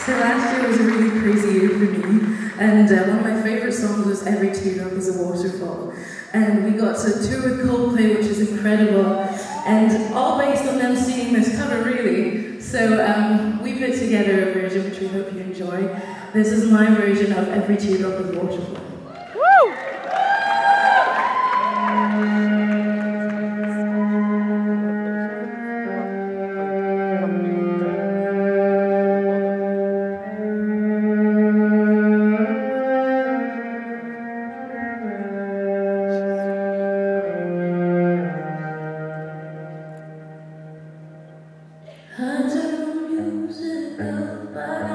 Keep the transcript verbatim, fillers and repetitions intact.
So last year was a really crazy year for me, and uh, one of my favourite songs was Every Teardrop is a Waterfall. And we got to tour with Coldplay, which is incredible, and all based on them singing this cover, really. So um, we put together a version which we hope you enjoy. This is my version of Every Teardrop is a Waterfall. Woo! I do music, but I